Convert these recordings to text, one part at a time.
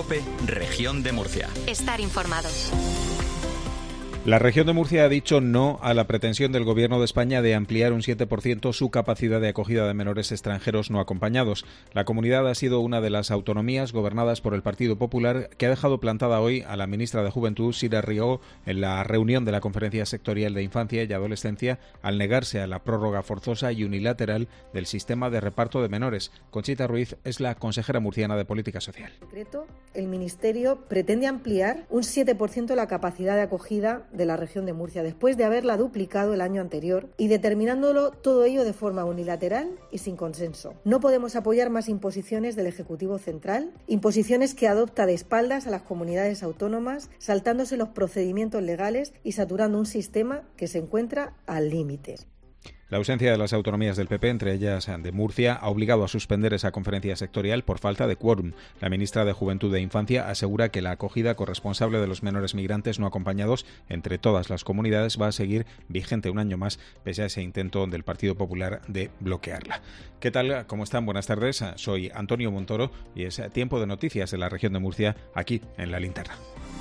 COPE, Región de Murcia. Estar informado. La región de Murcia ha dicho no a la pretensión del Gobierno de España de ampliar un 7% su capacidad de acogida de menores extranjeros no acompañados. La comunidad ha sido una de las autonomías gobernadas por el Partido Popular que ha dejado plantada hoy a la ministra de Juventud, Sira Rió, en la reunión de la Conferencia Sectorial de Infancia y Adolescencia al negarse a la prórroga forzosa y unilateral del sistema de reparto de menores. Conchita Ruiz es la consejera murciana de Política Social. En concreto, el Ministerio pretende ampliar un 7% la capacidad de acogida de la región de Murcia, después de haberla duplicado el año anterior y determinándolo todo ello de forma unilateral y sin consenso. No podemos apoyar más imposiciones del Ejecutivo Central, imposiciones que adopta de espaldas a las comunidades autónomas, saltándose los procedimientos legales y saturando un sistema que se encuentra al límite. La ausencia de las autonomías del PP, entre ellas de Murcia, ha obligado a suspender esa conferencia sectorial por falta de quórum. La ministra de Juventud e Infancia asegura que la acogida corresponsable de los menores migrantes no acompañados entre todas las comunidades va a seguir vigente un año más, pese a ese intento del Partido Popular de bloquearla. ¿Qué tal? ¿Cómo están? Buenas tardes. Soy Antonio Montoro y es tiempo de noticias de la región de Murcia, aquí en La Linterna.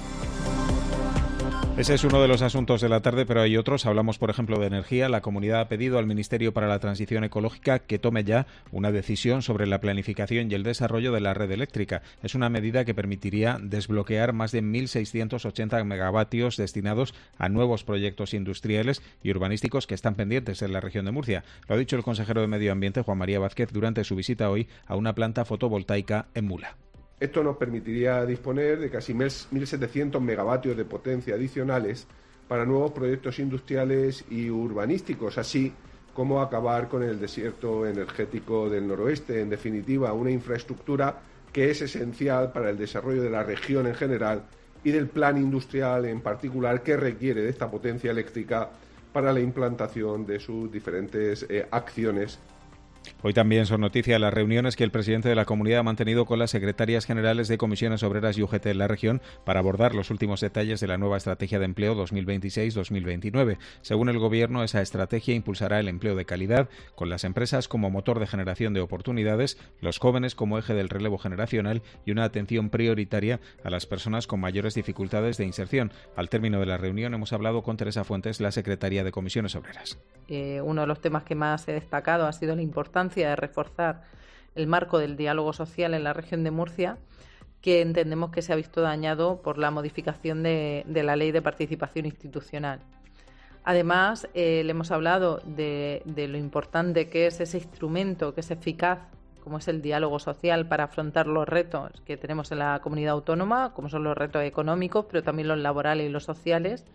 Ese es uno de los asuntos de la tarde, pero hay otros. Hablamos, por ejemplo, de energía. La comunidad ha pedido al Ministerio para la Transición Ecológica que tome ya una decisión sobre la planificación y el desarrollo de la red eléctrica. Es una medida que permitiría desbloquear más de 1.680 megavatios destinados a nuevos proyectos industriales y urbanísticos que están pendientes en la región de Murcia. Lo ha dicho el consejero de Medio Ambiente, Juan María Vázquez, durante su visita hoy a una planta fotovoltaica en Mula. Esto nos permitiría disponer de casi 1.700 megavatios de potencia adicionales para nuevos proyectos industriales y urbanísticos, así como acabar con el desierto energético del noroeste. En definitiva, una infraestructura que es esencial para el desarrollo de la región en general y del plan industrial en particular, que requiere de esta potencia eléctrica para la implantación de sus diferentes acciones. Hoy también son noticia las reuniones que el presidente de la comunidad ha mantenido con las secretarias generales de Comisiones Obreras y UGT en la región para abordar los últimos detalles de la nueva estrategia de empleo 2026-2029. Según el Gobierno, esa estrategia impulsará el empleo de calidad, con las empresas como motor de generación de oportunidades, los jóvenes como eje del relevo generacional y una atención prioritaria a las personas con mayores dificultades de inserción. Al término de la reunión hemos hablado con Teresa Fuentes, la secretaria de Comisiones Obreras. Uno de los temas que más he destacado ha sido la importancia de reforzar el marco del diálogo social en la región de Murcia, que entendemos que se ha visto dañado por la modificación de la Ley de Participación Institucional. Además, le hemos hablado de lo importante que es ese instrumento, que es eficaz, como es el diálogo social, para afrontar los retos que tenemos en la comunidad autónoma, como son los retos económicos, pero también los laborales y los sociales.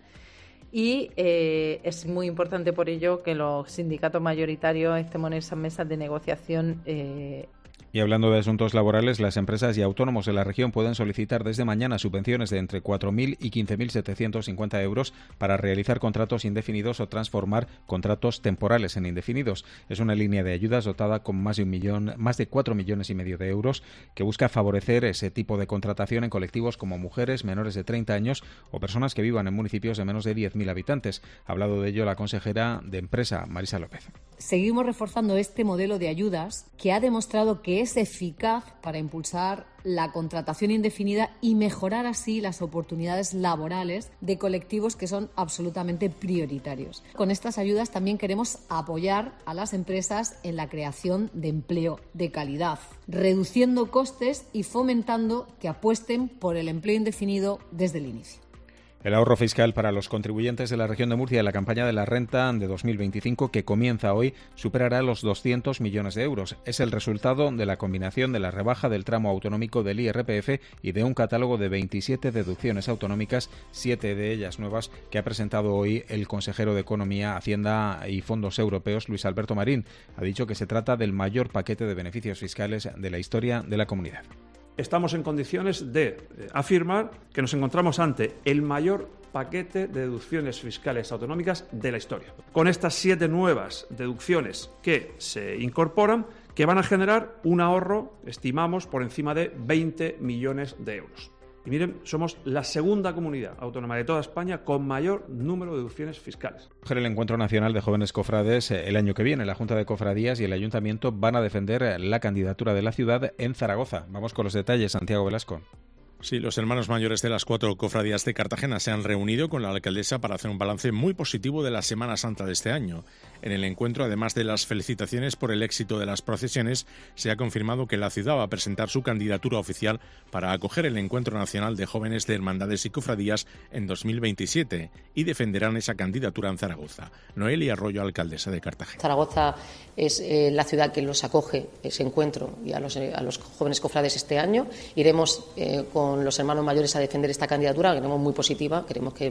Y es muy importante por ello que los sindicatos mayoritarios estemos en esas mesas de negociación. Y hablando de asuntos laborales, las empresas y autónomos de la región pueden solicitar desde mañana subvenciones de entre 4.000 y 15.750 euros para realizar contratos indefinidos o transformar contratos temporales en indefinidos. Es una línea de ayudas dotada con más de 4,5 millones de euros que busca favorecer ese tipo de contratación en colectivos como mujeres menores de 30 años o personas que vivan en municipios de menos de 10.000 habitantes. Ha hablado de ello la consejera de Empresa, Marisa López. Seguimos reforzando este modelo de ayudas que ha demostrado que es eficaz para impulsar la contratación indefinida y mejorar así las oportunidades laborales de colectivos que son absolutamente prioritarios. Con estas ayudas también queremos apoyar a las empresas en la creación de empleo de calidad, reduciendo costes y fomentando que apuesten por el empleo indefinido desde el inicio. El ahorro fiscal para los contribuyentes de la región de Murcia en la campaña de la renta de 2025, que comienza hoy, superará los 200 millones de euros. Es el resultado de la combinación de la rebaja del tramo autonómico del IRPF y de un catálogo de 27 deducciones autonómicas, 7 de ellas nuevas, que ha presentado hoy el consejero de Economía, Hacienda y Fondos Europeos, Luis Alberto Marín. Ha dicho que se trata del mayor paquete de beneficios fiscales de la historia de la comunidad. Estamos en condiciones de afirmar que nos encontramos ante el mayor paquete de deducciones fiscales autonómicas de la historia. Con estas 7 nuevas deducciones que se incorporan, que van a generar un ahorro, estimamos, por encima de 20 millones de euros. Y miren, somos la segunda comunidad autónoma de toda España con mayor número de deducciones fiscales. El Encuentro Nacional de Jóvenes Cofrades el año que viene. La Junta de Cofradías y el Ayuntamiento van a defender la candidatura de la ciudad en Zaragoza. Vamos con los detalles, Santiago Velasco. Sí, los hermanos mayores de las 4 cofradías de Cartagena se han reunido con la alcaldesa para hacer un balance muy positivo de la Semana Santa de este año. En el encuentro, además de las felicitaciones por el éxito de las procesiones, se ha confirmado que la ciudad va a presentar su candidatura oficial para acoger el Encuentro Nacional de Jóvenes de Hermandades y Cofradías en 2027 y defenderán esa candidatura en Zaragoza. Noelia Arroyo, alcaldesa de Cartagena. Zaragoza es la ciudad que los acoge, ese encuentro, y a los jóvenes cofrades este año. Iremos con los hermanos mayores a defender esta candidatura, que creemos muy positiva,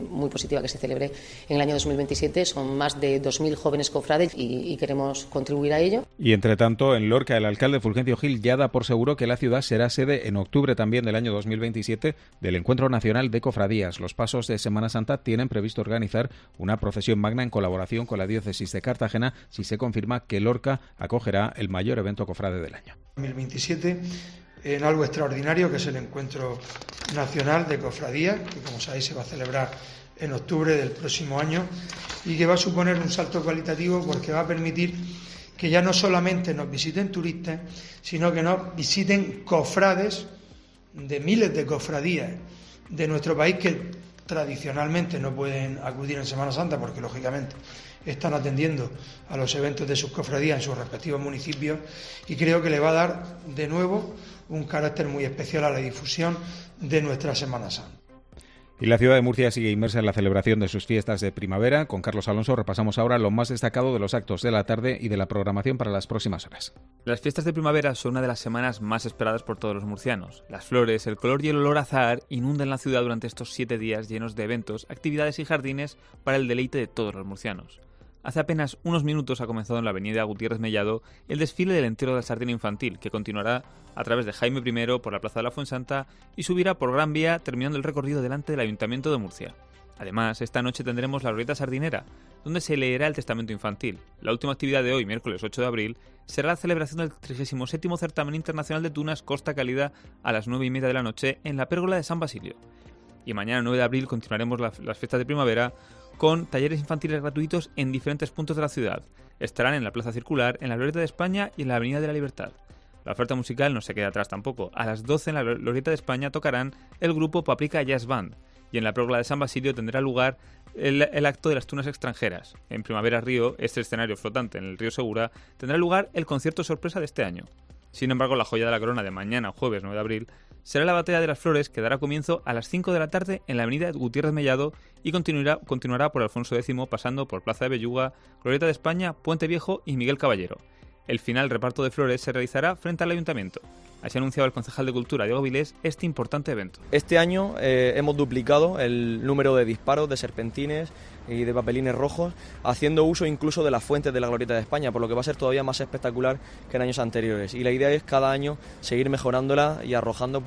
que se celebre en el año 2027. Son más de 2.000 jóvenes cofrades y queremos contribuir a ello. Y entre tanto, en Lorca, el alcalde Fulgencio Gil ya da por seguro que la ciudad será sede en octubre también del año 2027 del Encuentro Nacional de Cofradías. Los pasos de Semana Santa tienen previsto organizar una procesión magna en colaboración con la diócesis de Cartagena si se confirma que Lorca acogerá el mayor evento cofrade del año. 2027 en algo extraordinario, que es el Encuentro Nacional de Cofradías, que como sabéis se va a celebrar en octubre del próximo año y que va a suponer un salto cualitativo porque va a permitir que ya no solamente nos visiten turistas, sino que nos visiten cofrades de miles de cofradías de nuestro país que tradicionalmente no pueden acudir en Semana Santa porque lógicamente están atendiendo a los eventos de sus cofradías en sus respectivos municipios, y creo que le va a dar de nuevo un carácter muy especial a la difusión de nuestra Semana Santa. Y la ciudad de Murcia sigue inmersa en la celebración de sus fiestas de primavera. Con Carlos Alonso repasamos ahora lo más destacado de los actos de la tarde y de la programación para las próximas horas. Las fiestas de primavera son una de las semanas más esperadas por todos los murcianos. Las flores, el color y el olor a azahar inundan la ciudad durante estos 7 días llenos de eventos, actividades y jardines para el deleite de todos los murcianos. Hace apenas unos minutos ha comenzado en la avenida Gutiérrez Mellado el desfile del Entierro de la Sardina Infantil, que continuará a través de Jaime I por la Plaza de la Fuensanta y subirá por Gran Vía, terminando el recorrido delante del Ayuntamiento de Murcia. Además, esta noche tendremos la Glorieta Sardinera, donde se leerá el Testamento Infantil. La última actividad de hoy, miércoles 8 de abril, será la celebración del 37º Certamen Internacional de Tunas Costa Cálida a las 9:30 de la noche en la Pérgola de San Basilio. Y mañana, 9 de abril, continuaremos las fiestas de primavera con talleres infantiles gratuitos en diferentes puntos de la ciudad. Estarán en la Plaza Circular, en la Glorieta de España y en la Avenida de la Libertad. La oferta musical no se queda atrás tampoco. A las 12 en la Glorieta de España tocarán el grupo Paprika Jazz Band, y en la Pérgola de San Basilio tendrá lugar el acto de las tunas extranjeras. En Primavera Río, este escenario flotante en el río Segura, tendrá lugar el concierto sorpresa de este año. Sin embargo, la joya de la corona de mañana, jueves 9 de abril, será la Batalla de las Flores, que dará comienzo a las 5 de la tarde en la avenida Gutiérrez Mellado y continuará por Alfonso X, pasando por Plaza de Belluga, Glorieta de España, Puente Viejo y Miguel Caballero. El final reparto de flores se realizará frente al Ayuntamiento. Así ha anunciado el concejal de Cultura, Diego Vilés, este importante evento. Este año hemos duplicado el número de disparos de serpentines y de papelines rojos, haciendo uso incluso de las fuentes de la Glorieta de España, por lo que va a ser todavía más espectacular que en años anteriores. Y la idea es cada año seguir mejorándola y arrojando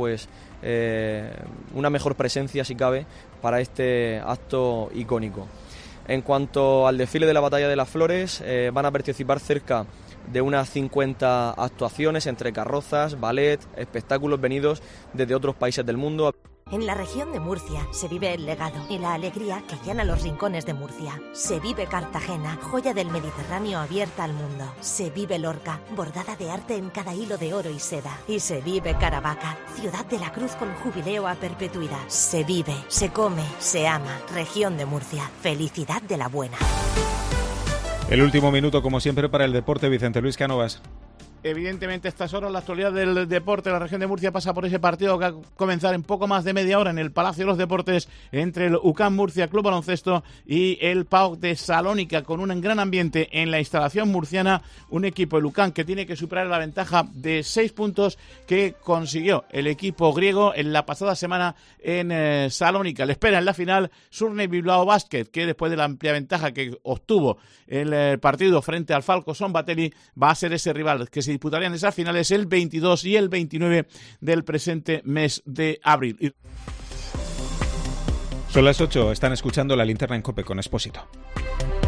una mejor presencia, si cabe, para este acto icónico. En cuanto al desfile de la Batalla de las Flores, van a participar cerca de unas 50 actuaciones entre carrozas, ballet, espectáculos venidos desde otros países del mundo. En la región de Murcia se vive el legado y la alegría que llena los rincones de Murcia. Se vive Cartagena, joya del Mediterráneo abierta al mundo. Se vive Lorca, bordada de arte en cada hilo de oro y seda. Y se vive Caravaca, ciudad de la cruz con jubileo a perpetuidad. Se vive, se come, se ama. Región de Murcia, felicidad de la buena. El último minuto, como siempre, para el deporte. Vicente Luis Cánovas. Evidentemente, a estas horas la actualidad del deporte de la región de Murcia pasa por ese partido que va a comenzar en poco más de media hora en el Palacio de los Deportes entre el UCAM Murcia Club Baloncesto y el PAOK de Salónica, con un gran ambiente en la instalación murciana. Un equipo, el UCAM, que tiene que superar la ventaja de 6 puntos que consiguió el equipo griego en la pasada semana en Salónica. Le espera en la final Surney Bilbao Basket, que después de la amplia ventaja que obtuvo en el partido frente al Falco Son Batelli, va a ser ese rival que se disputarían esas finales el 22 y el 29 del presente mes de abril. Son las 8, están escuchando La Linterna en COPE con Expósito.